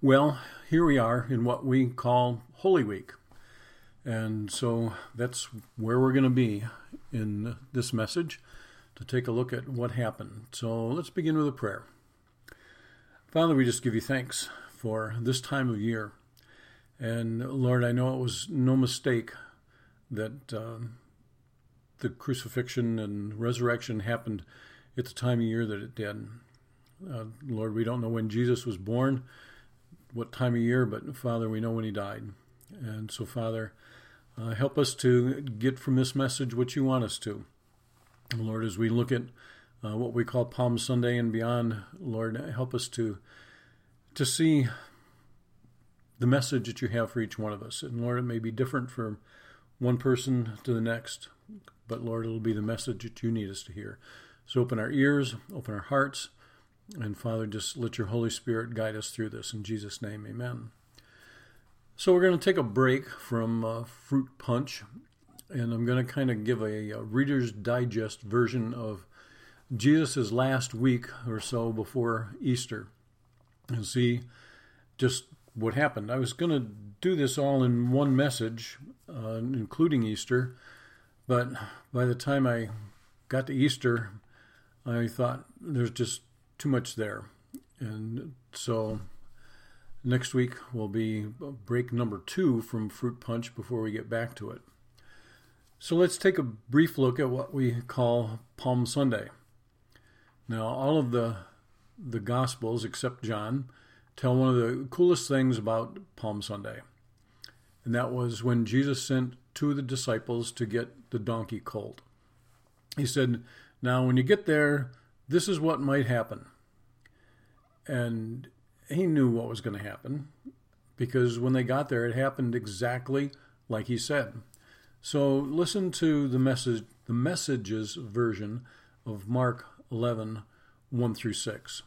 Well, here we are in what we call Holy Week. And so that's where we're going to be in this message to take a look at what happened. So let's begin with a prayer. Father, we just give you thanks for this time of year. And Lord, I know it was no mistake that the crucifixion and resurrection happened at the time of year that it did. Lord, we don't know when Jesus was born, what time of year, but Father, we know when he died. And so, Father, help us to get from this message what you want us to. Lord, as we look at what we call Palm Sunday and beyond, Lord, help us to see the message that you have for each one of us. And Lord, it may be different from one person to the next, but Lord, it'll be the message that you need us to hear. So open our ears, open our hearts, and Father, just let your Holy Spirit guide us through this. In Jesus' name, amen. So we're going to take a break from Fruit Punch, and I'm going to kind of give a Reader's Digest version of Jesus' last week or so before Easter and see just what happened. I was going to do this all in one message, including Easter, but by the time I got to Easter, I thought there's just too much there. And so next week will be break number 2 from Fruit Punch before we get back to it. So let's take a brief look at what we call Palm Sunday. Now, all of the Gospels, except John, tell one of the coolest things about Palm Sunday. And that was when Jesus sent 2 of the disciples to get the donkey colt. He said, now when you get there, this is what might happen. And he knew what was going to happen because when they got there, it happened exactly like he said. So listen to the Message's version of Mark 11, 1 through 6.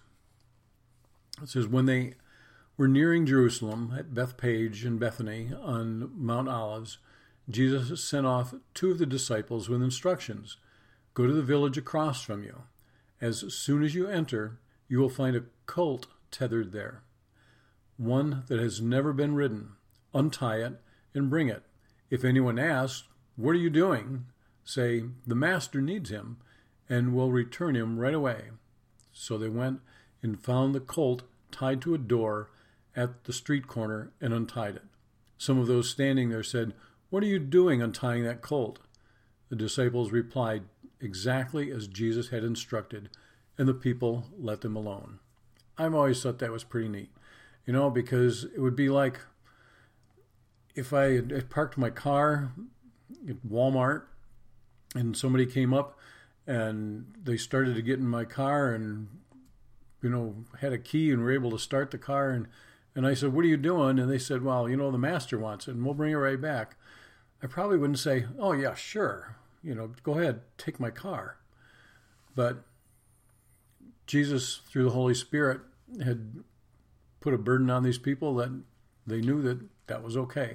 It says, when they were nearing Jerusalem at Bethpage and Bethany on Mount Olives, Jesus sent off 2 of the disciples with instructions. Go to the village across from you. As soon as you enter, you will find a colt tethered there, one that has never been ridden. Untie it and bring it. If anyone asks, what are you doing? Say, the master needs him, and will return him right away. So they went and found the colt tied to a door at the street corner and untied it. Some of those standing there said, what are you doing untying that colt? The disciples replied exactly as Jesus had instructed, and the people let them alone. I've always thought that was pretty neat, because it would be like if I had parked my car at Walmart and somebody came up and they started to get in my car and, had a key and were able to start the car. And I said, what are you doing? And they said, well, the master wants it and we'll bring it right back. I probably wouldn't say, oh, yeah, sure. Go ahead, take my car. But Jesus, through the Holy Spirit, had put a burden on these people that they knew that was okay.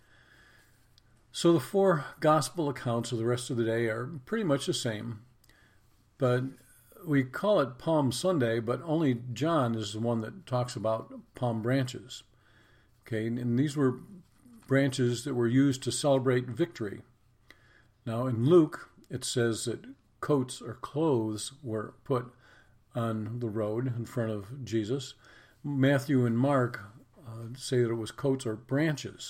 So the 4 gospel accounts of the rest of the day are pretty much the same. But we call it Palm Sunday, but only John is the one that talks about palm branches. Okay, and these were branches that were used to celebrate victory. Now in Luke, it says that coats or clothes were put on the road in front of Jesus. Matthew and Mark say that it was coats or branches.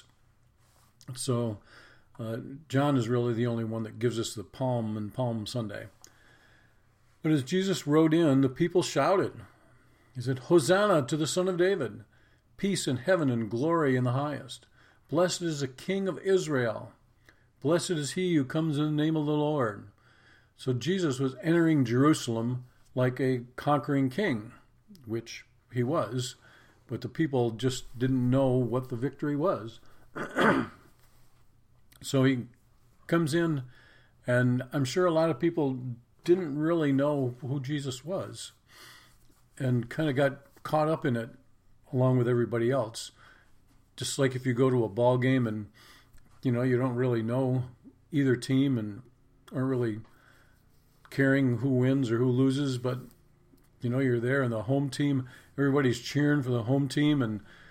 So John is really the only one that gives us the palm and Palm Sunday. But as Jesus rode in, the people shouted. He said, Hosanna to the Son of David. Peace in heaven and glory in the highest. Blessed is the King of Israel. Blessed is he who comes in the name of the Lord. So Jesus was entering Jerusalem like a conquering king, which he was, but the people just didn't know what the victory was. So he comes in, and I'm sure a lot of people didn't really know who Jesus was and kind of got caught up in it along with everybody else. Just like if you go to a ball game and, you don't really know either team and aren't really caring who wins or who loses, but, you're there and the home team, everybody's cheering for the home team, and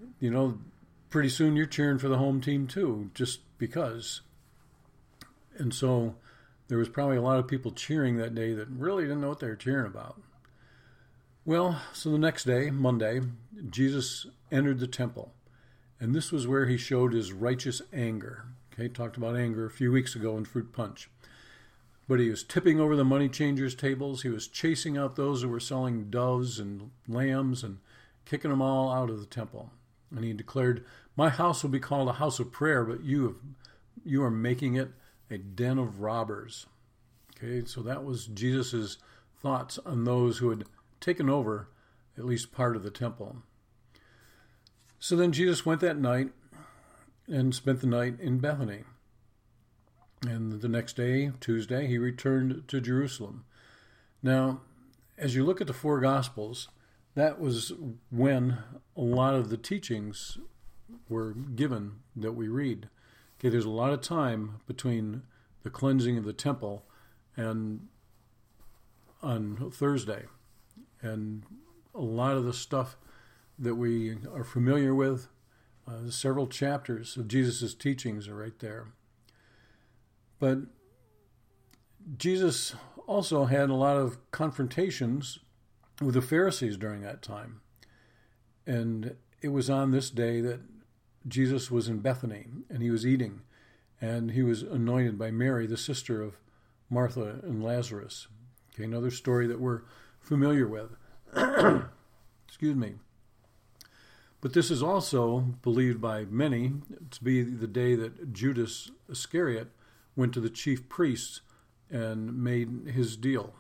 pretty soon you're cheering for the home team too, just because. And so there was probably a lot of people cheering that day that really didn't know what they were cheering about. Well, so the next day, Monday, Jesus entered the temple. And this was where he showed his righteous anger. Okay, talked about anger a few weeks ago in Fruit Punch. But he was tipping over the money changers' tables. He was chasing out those who were selling doves and lambs and kicking them all out of the temple. And he declared, "My house will be called a house of prayer, but you are making it a den of robbers." Okay, so that was Jesus' thoughts on those who had taken over at least part of the temple. So then Jesus went that night and spent the night in Bethany. And the next day, Tuesday, he returned to Jerusalem. Now, as you look at the four Gospels, that was when a lot of the teachings were given that we read. Okay, there's a lot of time between the cleansing of the temple and on Thursday. And a lot of the stuff that we are familiar with, several chapters of Jesus' teachings are right there. But Jesus also had a lot of confrontations with the Pharisees during that time. And it was on this day that Jesus was in Bethany, and he was eating, and he was anointed by Mary, the sister of Martha and Lazarus. Okay, another story that we're familiar with. Excuse me. But this is also believed by many to be the day that Judas Iscariot went to the chief priests and made his deal.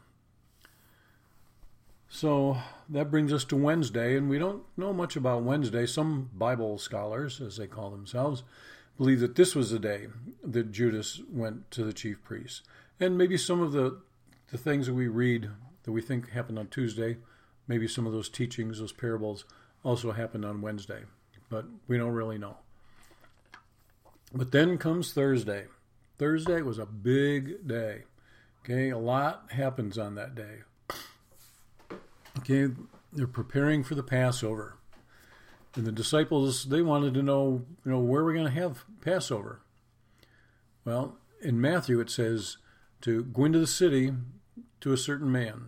So that brings us to Wednesday, and we don't know much about Wednesday. Some Bible scholars, as they call themselves, believe that this was the day that Judas went to the chief priests. And maybe some of the things that we read that we think happened on Tuesday, maybe some of those teachings, those parables, also happened on Wednesday. But we don't really know. But then comes Thursday. Thursday was a big day. Okay, a lot happens on that day. Okay, they're preparing for the Passover. And the disciples, they wanted to know, where are we going to have Passover? Well, in Matthew it says to go into the city to a certain man.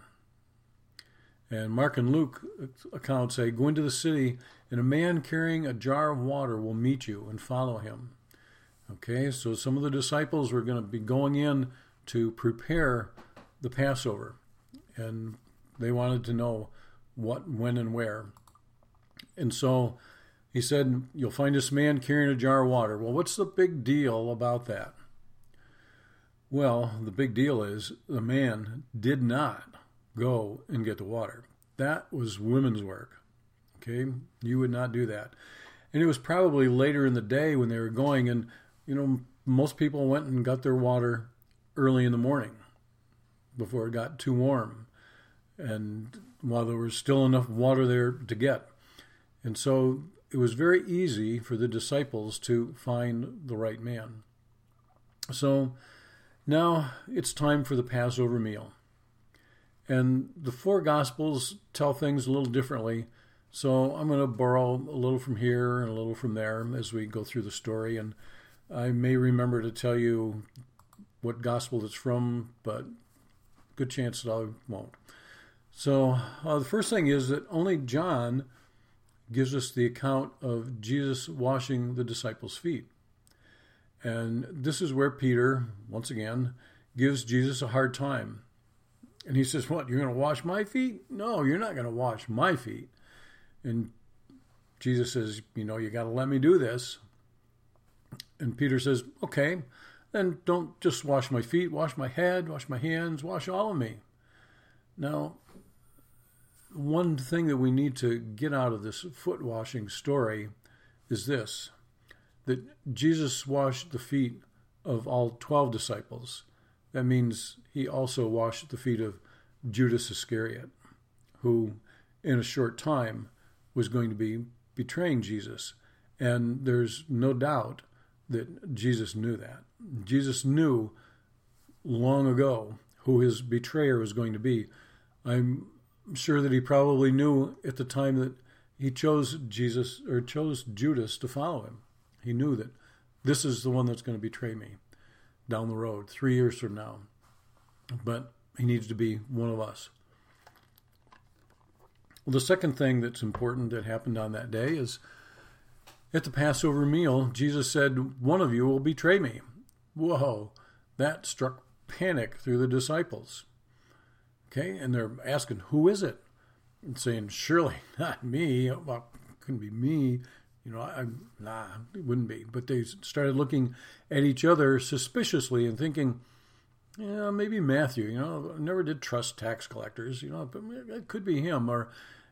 And Mark and Luke accounts say, go into the city and a man carrying a jar of water will meet you and follow him. Okay, so some of the disciples were going to be going in to prepare the Passover. And they wanted to know what, when, and where. And so he said, you'll find this man carrying a jar of water. Well, what's the big deal about that? Well, the big deal is the man did not go and get the water. That was women's work. Okay? You would not do that. And it was probably later in the day when they were going, and, most people went and got their water early in the morning before it got too warm, and while there was still enough water there to get. And so it was very easy for the disciples to find the right man. So now it's time for the Passover meal. And the four Gospels tell things a little differently. So I'm going to borrow a little from here and a little from there as we go through the story. And I may remember to tell you what Gospel it's from, but good chance that I won't. So the first thing is that only John gives us the account of Jesus washing the disciples' feet. And this is where Peter, once again, gives Jesus a hard time. And he says, what, you're going to wash my feet? No, you're not going to wash my feet. And Jesus says, you got to let me do this. And Peter says, okay, then don't just wash my feet, wash my head, wash my hands, wash all of me. Now, one thing that we need to get out of this foot washing story is this, that Jesus washed the feet of all 12 disciples. That means he also washed the feet of Judas Iscariot, who in a short time was going to be betraying Jesus. And there's no doubt that Jesus knew that. Jesus knew long ago who his betrayer was going to be. I'm sure that he probably knew at the time that he chose Judas to follow him. He knew that this is the one that's going to betray me down the road, 3 years from now. But he needs to be one of us. Well, the second thing that's important that happened on that day is at the Passover meal, Jesus said, one of you will betray me. Whoa, that struck panic through the disciples. Okay, and they're asking, who is it? And saying, surely not me. Well, it couldn't be me. It wouldn't be. But they started looking at each other suspiciously and thinking, yeah, maybe Matthew. I never did trust tax collectors. But it could be him, or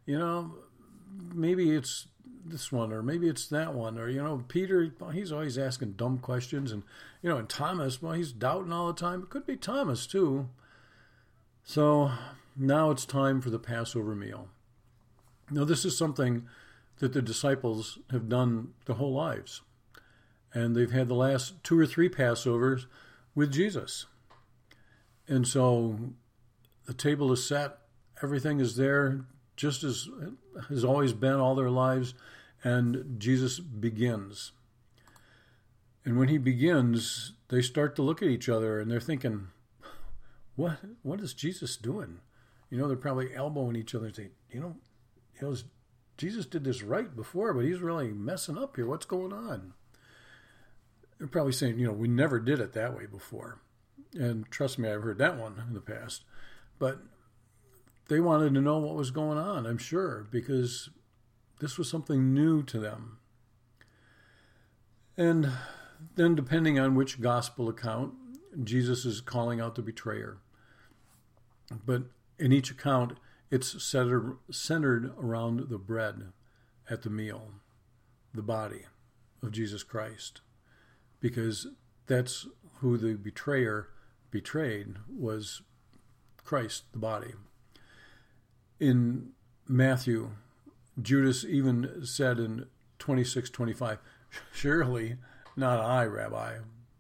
maybe it's this one, or maybe it's that one, or Peter. He's always asking dumb questions, and and Thomas. Well, he's doubting all the time. It could be Thomas too. So now it's time for the Passover meal. Now this is something that the disciples have done their whole lives, and they've had the last 2 or 3 Passovers with Jesus. And so the table is set, everything is there, just as has always been all their lives, and Jesus begins. And when he begins, they start to look at each other, and they're thinking, what is Jesus doing? They're probably elbowing each other and saying, Jesus did this right before, but he's really messing up here. What's going on? They're probably saying, we never did it that way before. And trust me, I've heard that one in the past. But they wanted to know what was going on, I'm sure, because this was something new to them. And then depending on which gospel account, Jesus is calling out the betrayer. But in each account, it's centered around the bread at the meal, the body of Jesus Christ, because that's who the betrayer betrayed, was Christ, the body. In Matthew, Judas even said in 26:25, surely not I, Rabbi.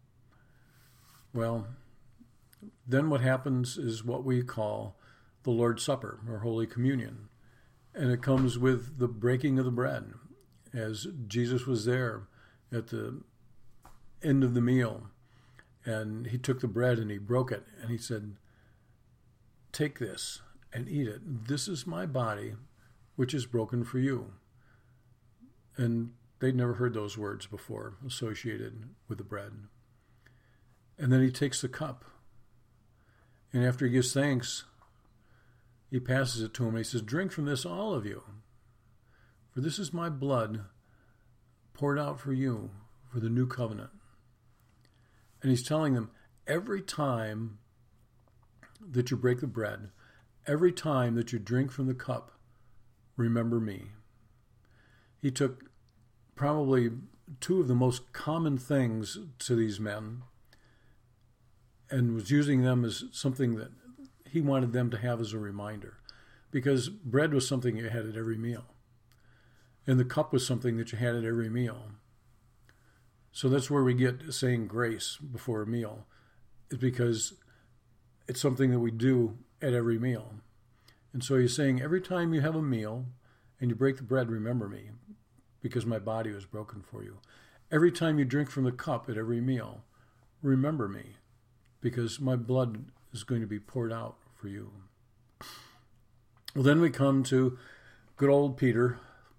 Well, then what happens is what we call the Lord's Supper, or Holy Communion. And it comes with the breaking of the bread, as Jesus was there at the end of the meal. And he took the bread and he broke it. And he said, take this and eat it. This is my body, which is broken for you. And they'd never heard those words before associated with the bread. And then he takes the cup. And after he gives thanks, he passes it to him and he says, drink from this, all of you. For this is my blood poured out for you for the new covenant. And he's telling them, every time that you break the bread, every time that you drink from the cup, remember me. He took probably 2 of the most common things to these men and was using them as something that he wanted them to have as a reminder. Because bread was something you had at every meal. And the cup was something that you had at every meal. So that's where we get saying grace before a meal. It's because it's something that we do at every meal. And so he's saying, every time you have a meal and you break the bread, remember me, because my body was broken for you. Every time you drink from the cup at every meal, remember me, because my blood is going to be poured out for you. Well, then we come to good old Peter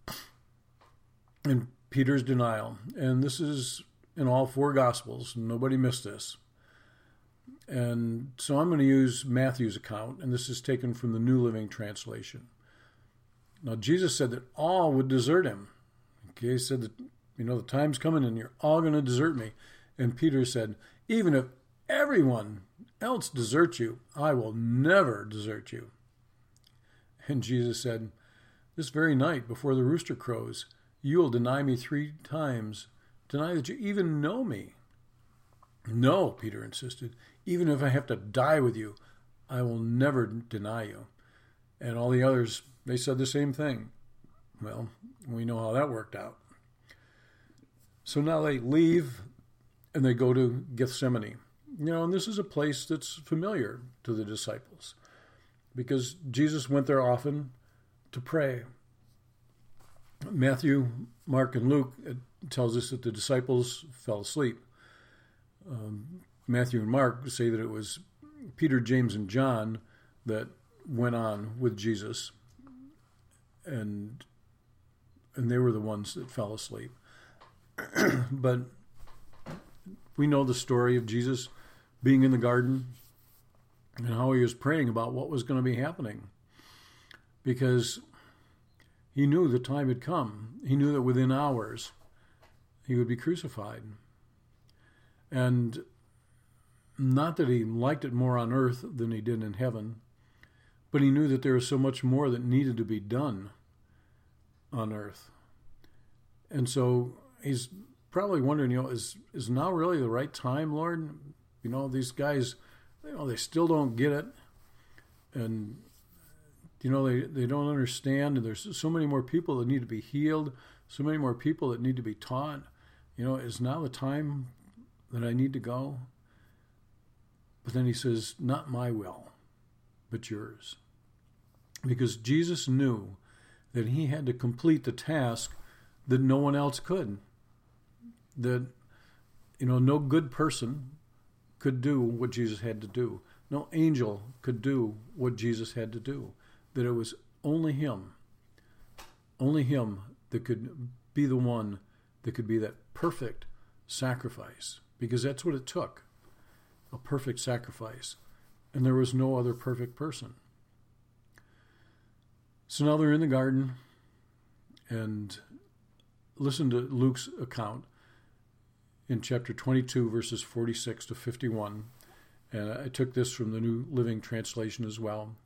and Peter's denial. And this is in all 4 Gospels. Nobody missed this. And so I'm going to use Matthew's account, and this is taken from the New Living Translation. Now, Jesus said that all would desert him. Okay, he said that, the time's coming and you're all going to desert me. And Peter said, even if everyone else deserts you, I will never desert you. And Jesus said, this very night before the rooster crows, you will deny me 3 times, deny that you even know me. No, Peter insisted, even if I have to die with you, I will never deny you. And all the others, they said the same thing. Well, we know how that worked out. So now they leave and they go to Gethsemane. And this is a place that's familiar to the disciples because Jesus went there often to pray. Matthew, Mark, and Luke, it tells us that the disciples fell asleep. Matthew and Mark say that it was Peter, James, and John that went on with Jesus, and they were the ones that fell asleep. But we know the story of Jesus being in the garden and how he was praying about what was going to be happening, because he knew the time had come. He knew that within hours he would be crucified. And not that he liked it more on earth than he did in heaven, but he knew that there was so much more that needed to be done on earth. And so he's probably wondering, is now really the right time, Lord? These guys, they still don't get it. And, they don't understand. And there's so many more people that need to be healed, so many more people that need to be taught. Is now the time that I need to go? But then he says, not my will, but yours. Because Jesus knew that he had to complete the task that no one else could. That, no good person could do what Jesus had to do. No angel could do what Jesus had to do. That it was only him that could be the one that could be that perfect sacrifice. Because that's what it took, a perfect sacrifice. And there was no other perfect person. So now they're in the garden, and listen to Luke's account in chapter 22, verses 46 to 51. And I took this from the New Living Translation as well.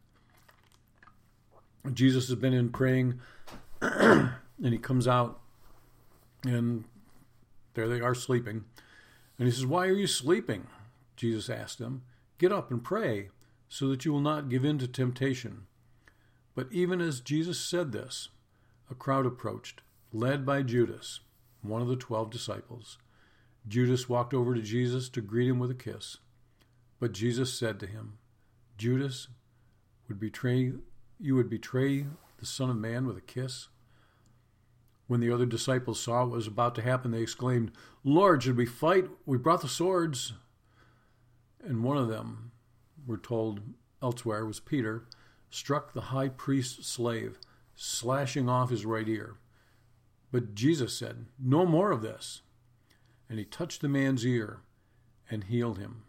Jesus has been in praying, and he comes out, and there they are sleeping. And he says, "Why are you sleeping?" Jesus asked them. "Get up and pray, so that you will not give in to temptation." But even as Jesus said this, a crowd approached, led by Judas, one of the 12 disciples. Judas walked over to Jesus to greet him with a kiss. But Jesus said to him, "Judas, you would betray the Son of Man with a kiss?" When the other disciples saw what was about to happen, they exclaimed, "Lord, should we fight? We brought the swords." And one of them, we're told elsewhere, was Peter, struck the high priest's slave, slashing off his right ear. But Jesus said, "No more of this." And he touched the man's ear and healed him.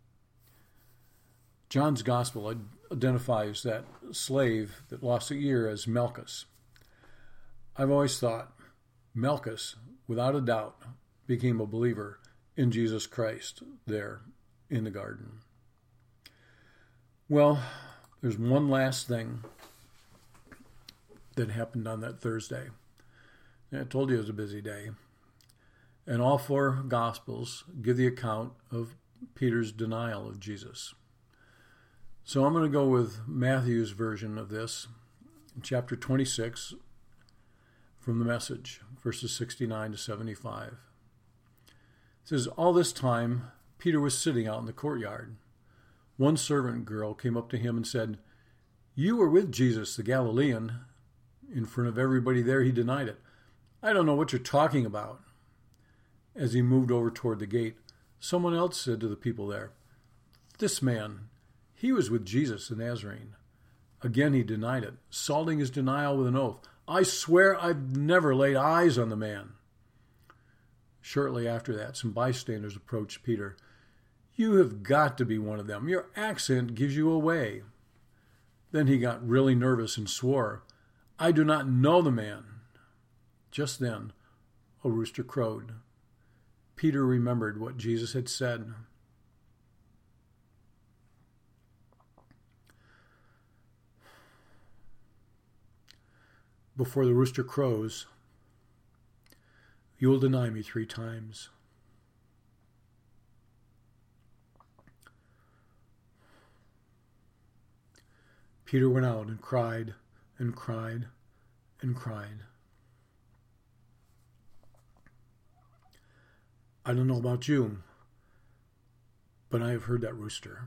John's gospel identifies that slave that lost the ear as Malchus. I've always thought Malchus, without a doubt, became a believer in Jesus Christ there in the garden. Well, there's one last thing that happened on that Thursday. I told you it was a busy day. And all four Gospels give the account of Peter's denial of Jesus. So I'm going to go with Matthew's version of this, chapter 26, from the Message, verses 69 to 75. It says, "All this time, Peter was sitting out in the courtyard. One servant girl came up to him and said, 'You were with Jesus, the Galilean.' In front of everybody there, he denied it. 'I don't know what you're talking about.' As he moved over toward the gate, someone else said to the people there, 'This man, he was with Jesus the Nazarene.' Again he denied it, salting his denial with an oath. 'I swear I've never laid eyes on the man.' Shortly after that, some bystanders approached Peter. 'You have got to be one of them. Your accent gives you away.' Then he got really nervous and swore, 'I do not know the man.' Just then, a rooster crowed. Peter remembered what Jesus had said. Before the rooster crows, you will deny me 3 times. Peter went out and cried and cried and cried. I don't know about you, but I have heard that rooster.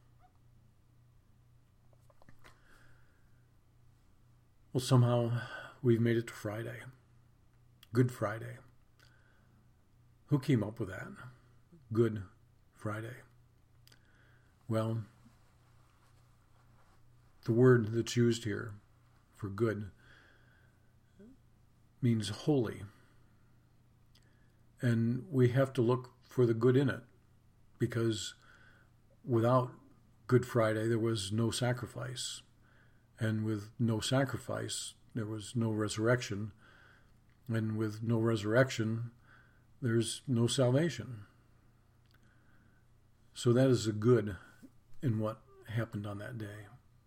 Well, somehow we've made it to Friday. Good Friday. Who came up with that? Good Friday. Well, the word that's used here for good means holy. And we have to look for the good in it, because without Good Friday, there was no sacrifice. And with no sacrifice, there was no resurrection. And with no resurrection, there's no salvation. So that is the good in what happened on that day.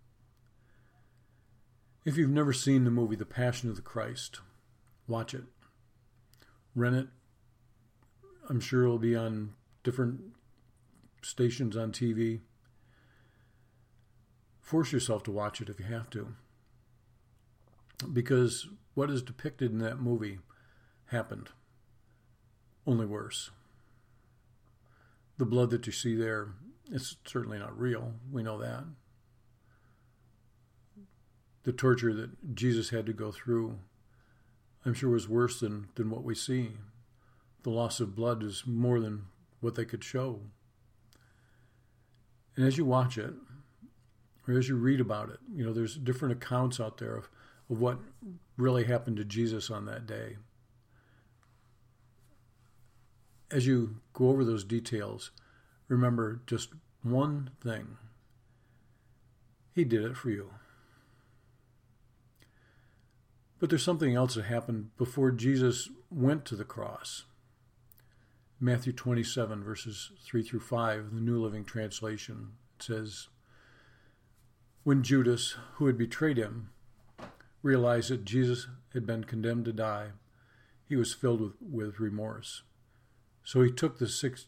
If you've never seen the movie The Passion of the Christ, watch it. Rent it. I'm sure it'll be on different stations on TV. Force yourself to watch it if you have to. Because what is depicted in that movie happened. Only worse. The blood that you see there, it's certainly not real. We know that. The torture that Jesus had to go through, I'm sure was worse than what we see. The loss of blood is more than what they could show. And as you watch it, or as you read about it, there's different accounts out there of what really happened to Jesus on that day. As you go over those details, remember just one thing. He did it for you. But there's something else that happened before Jesus went to the cross. Matthew 27, verses 3 through 5, the New Living Translation, says, when Judas, who had betrayed him, realized that Jesus had been condemned to die, he was filled with remorse. So he took the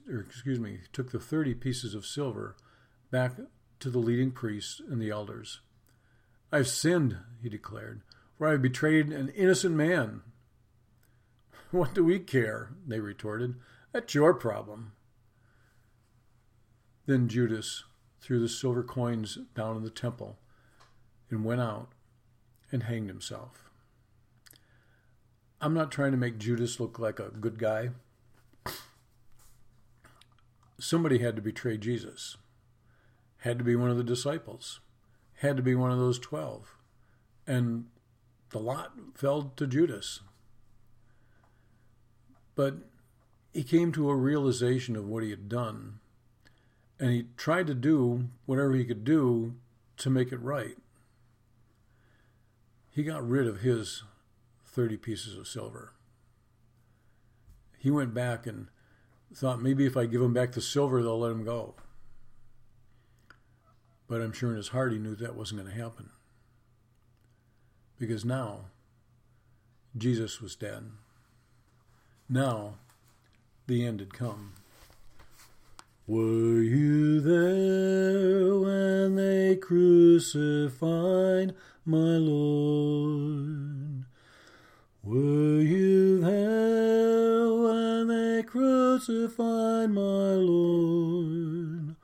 30 pieces of silver back to the leading priests and the elders. I've sinned, he declared, for I have betrayed an innocent man. What do we care? They retorted. That's your problem. Then Judas threw the silver coins down in the temple and went out and hanged himself. I'm not trying to make Judas look like a good guy. Somebody had to betray Jesus. Had to be one of the disciples. Had to be one of those 12. And the lot fell to Judas. But he came to a realization of what he had done. And he tried to do whatever he could do to make it right. He got rid of his 30 pieces of silver. He went back and thought, maybe if I give him back the silver, they'll let him go. But I'm sure in his heart he knew that wasn't going to happen. Because now, Jesus was dead. Now, the end had come. Were you there when they crucified my Lord? Were you there when they crucified my Lord?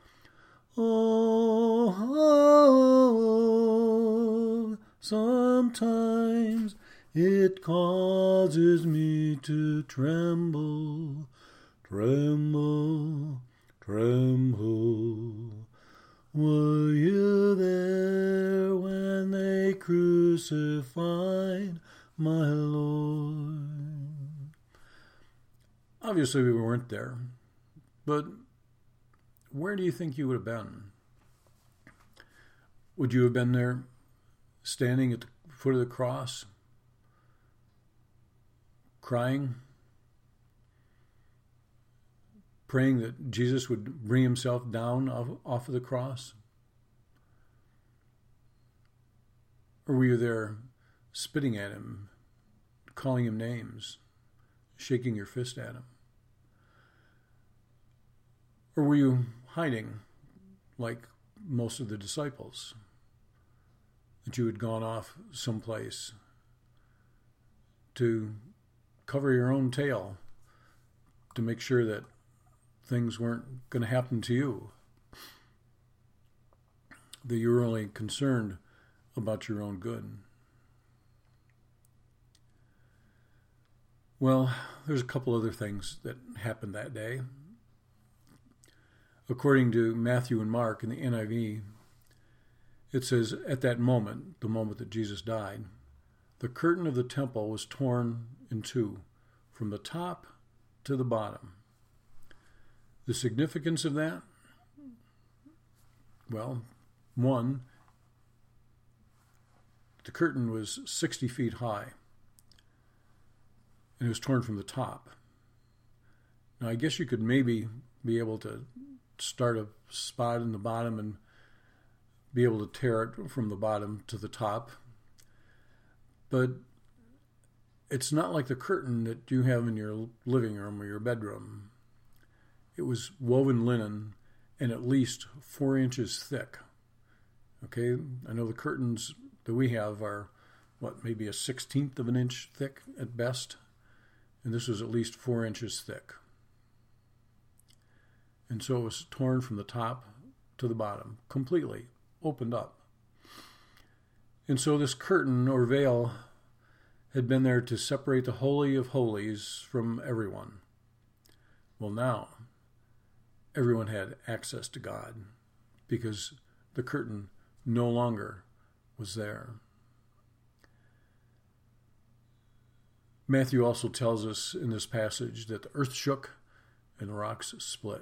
Oh, sometimes it causes me to tremble, tremble, tremble. Were you there when they crucified my Lord? Obviously, we weren't there, but where do you think you would have been? Would you have been there, standing at the foot of the cross, crying, praying that Jesus would bring himself down off of the cross? Or were you there spitting at him, calling him names, shaking your fist at him? Or were you hiding like most of the disciples, that you had gone off someplace to cover your own tail, to make sure that things weren't going to happen to you, that you were only concerned about your own good? Well, there's a couple other things that happened that day. According to Matthew and Mark in the NIV, it says, at that moment, the moment that Jesus died, the curtain of the temple was torn in two, from the top to the bottom. The significance of that? Well, one, the curtain was 60 feet high, and it was torn from the top. Now, I guess you could maybe be able to start a spot in the bottom and be able to tear it from the bottom to the top. But it's not like the curtain that you have in your living room or your bedroom. It was woven linen and at least 4 inches thick. Okay, I know the curtains that we have are, maybe a 1/16 of an inch thick at best. And this was at least 4 inches thick. And so it was torn from the top to the bottom, completely opened up. And so this curtain or veil had been there to separate the Holy of Holies from everyone. Well, now, everyone had access to God because the curtain no longer was there. Matthew also tells us in this passage that the earth shook and the rocks split.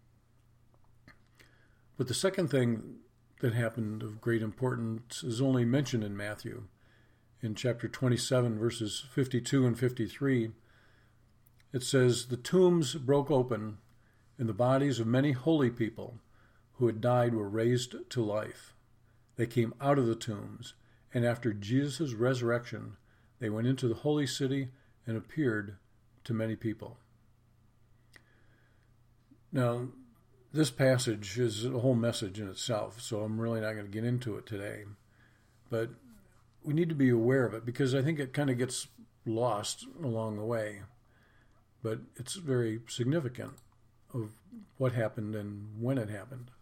But the second thing that happened of great importance is only mentioned in Matthew. In chapter 27, verses 52 and 53, it says, the tombs broke open, and the bodies of many holy people who had died were raised to life. They came out of the tombs, and after Jesus' resurrection, they went into the holy city and appeared to many people. Now, this passage is a whole message in itself, so I'm really not going to get into it today. But we need to be aware of it because I think it kind of gets lost along the way. But it's very significant of what happened and when it happened.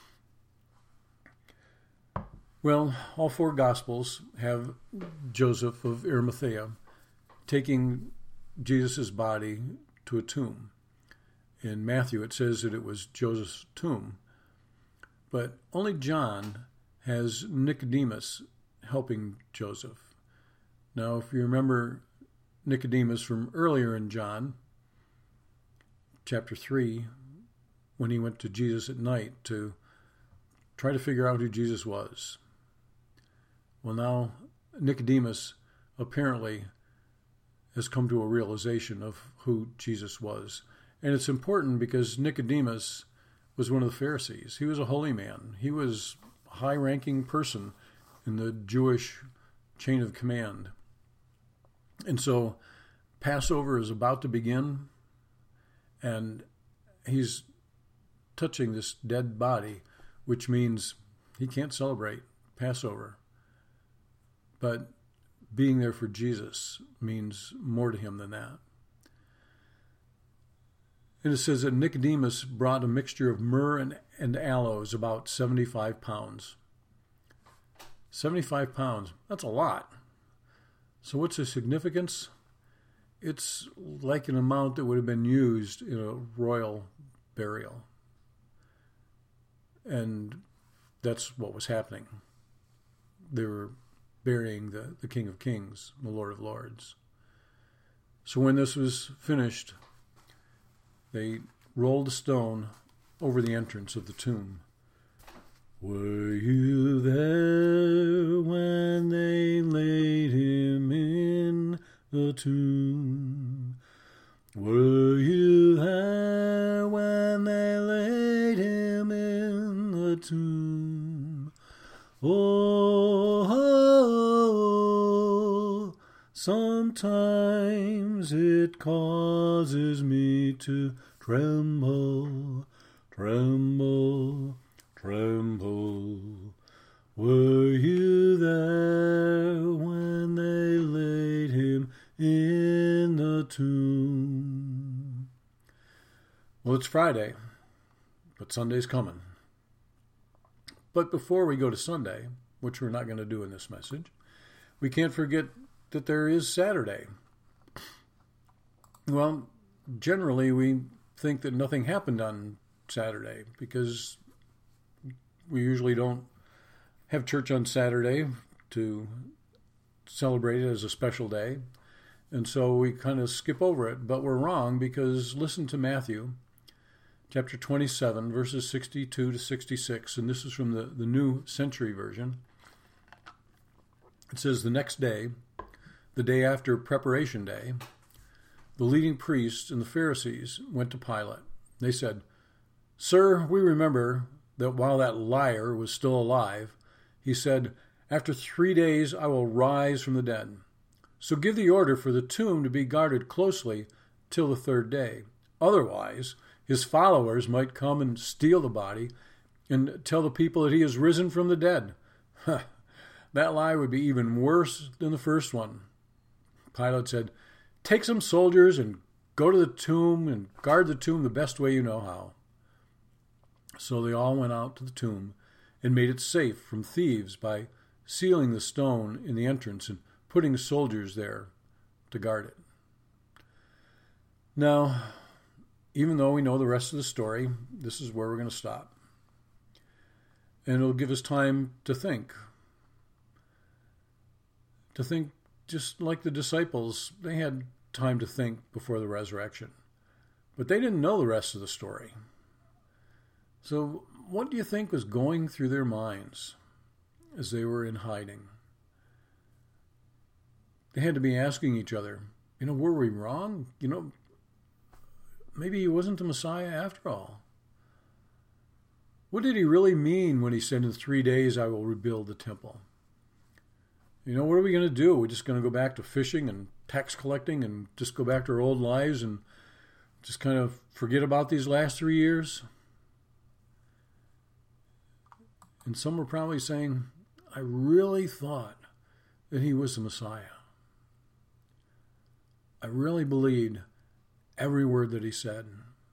Well, all 4 Gospels have Joseph of Arimathea taking Jesus' body to a tomb. In Matthew, it says that it was Joseph's tomb. But only John has Nicodemus helping Joseph. Now, if you remember Nicodemus from earlier in John, chapter 3, when he went to Jesus at night to try to figure out who Jesus was. Well, now Nicodemus apparently has come to a realization of who Jesus was. And it's important because Nicodemus was one of the Pharisees. He was a holy man. He was a high-ranking person in the Jewish chain of command. And so Passover is about to begin, and he's touching this dead body, which means he can't celebrate Passover. But being there for Jesus means more to him than that. And it says that Nicodemus brought a mixture of myrrh and aloes, about 75 pounds. 75 pounds, that's a lot. So what's the significance? It's like an amount that would have been used in a royal burial. And that's what was happening. They were burying the King of Kings, the Lord of Lords. So when this was finished, they rolled a stone over the entrance of the tomb. Were you there when they laid him in the tomb? Were you there when they laid him in the tomb? Oh, sometimes it causes me to tremble, tremble, tremble. Were you there when they laid him in the tomb? Well, it's Friday, but Sunday's coming. But before we go to Sunday, which we're not going to do in this message, we can't forget that there is Saturday. Well, generally we think that nothing happened on Saturday because we usually don't have church on Saturday to celebrate it as a special day. And so we kind of skip over it. But we're wrong, because listen to Matthew chapter 27, verses 62 to 66. And this is from the New Century Version. It says, "The next day, the day after Preparation Day, the leading priests and the Pharisees went to Pilate. They said, 'Sir, we remember that while that liar was still alive, he said, "After 3 days I will rise from the dead." So give the order for the tomb to be guarded closely till the third day. Otherwise, his followers might come and steal the body and tell the people that he has risen from the dead.' That lie would be even worse than the first one." Pilate said, "Take some soldiers and go to the tomb and guard the tomb the best way you know how." So they all went out to the tomb and made it safe from thieves by sealing the stone in the entrance and putting soldiers there to guard it. Now, even though we know the rest of the story, this is where we're going to stop. And it'll give us time to think. To think just like the disciples, they had time to think before the resurrection. But they didn't know the rest of the story. So what do you think was going through their minds as they were in hiding? They had to be asking each other, were we wrong? Maybe he wasn't the Messiah after all. What did he really mean when he said, "In 3 days I will rebuild the temple"? What are we going to do? We're just going to go back to fishing and tax collecting and just go back to our old lives and just kind of forget about these last 3 years? And some were probably saying, "I really thought that he was the Messiah. I really believed every word that he said."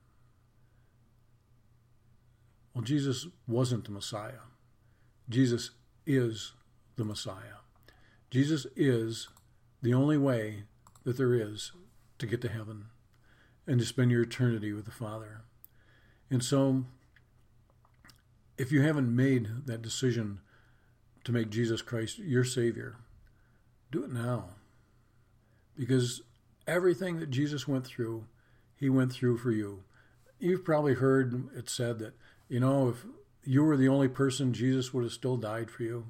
Well, Jesus wasn't the Messiah. Jesus is the Messiah. Jesus is the only way that there is to get to heaven and to spend your eternity with the Father. And so, if you haven't made that decision to make Jesus Christ your Savior, do it now. Because everything that Jesus went through, he went through for you. You've probably heard it said that, if you were the only person, Jesus would have still died for you.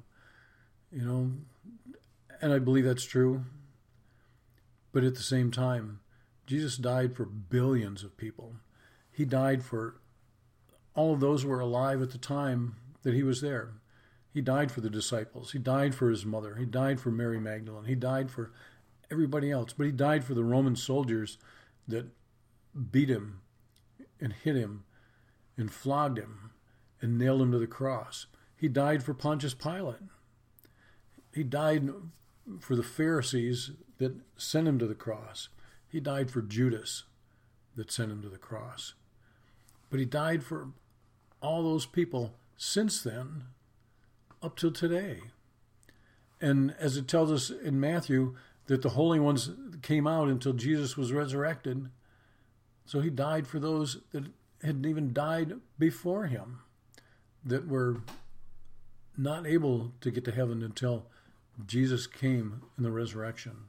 And I believe that's true. But at the same time, Jesus died for billions of people. He died for all of those who were alive at the time that he was there. He died for the disciples. He died for his mother. He died for Mary Magdalene. He died for everybody else. But he died for the Roman soldiers that beat him and hit him and flogged him and nailed him to the cross. He died for Pontius Pilate. He died for the Pharisees that sent him to the cross. He died for Judas that sent him to the cross. But he died for all those people since then up till today. And as it tells us in Matthew, that the holy ones came out until Jesus was resurrected. So he died for those that had even died before him, that were not able to get to heaven until Jesus came in the resurrection.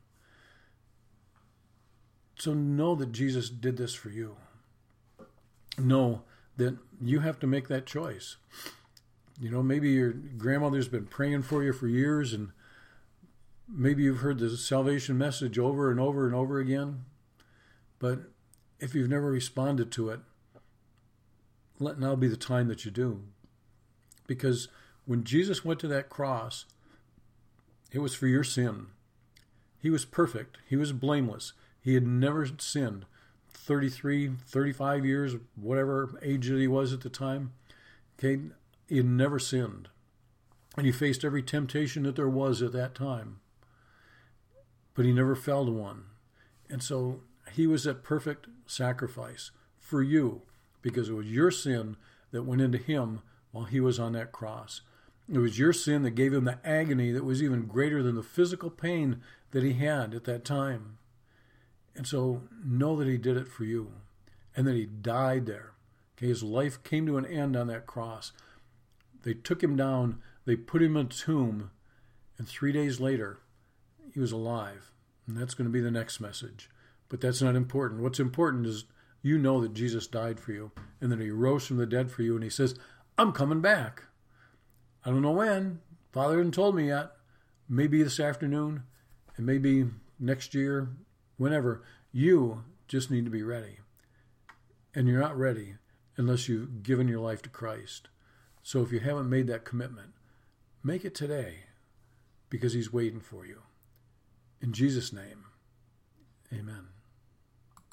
So know that Jesus did this for you. Know that you have to make that choice. Maybe your grandmother's been praying for you for years, and maybe you've heard the salvation message over and over and over again. But if you've never responded to it, let now be the time that you do. Because when Jesus went to that cross, it was for your sin. He was perfect. He was blameless. He had never sinned. 33, 35 years, whatever age that he was at the time. Okay, he had never sinned. And he faced every temptation that there was at that time. But he never fell to one. And so he was that perfect sacrifice for you, because it was your sin that went into him while he was on that cross. It was your sin that gave him the agony that was even greater than the physical pain that he had at that time. And so know that he did it for you and that he died there. Okay, his life came to an end on that cross. They took him down, they put him in a tomb, and 3 days later, he was alive. And that's going to be the next message. But that's not important. What's important is you know that Jesus died for you and that he rose from the dead for you. And he says, I'm coming back. I don't know when. Father hasn't told me yet. Maybe this afternoon and maybe next year, whenever. You just need to be ready. And you're not ready unless you've given your life to Christ. So if you haven't made that commitment, make it today because he's waiting for you. In Jesus' name, amen.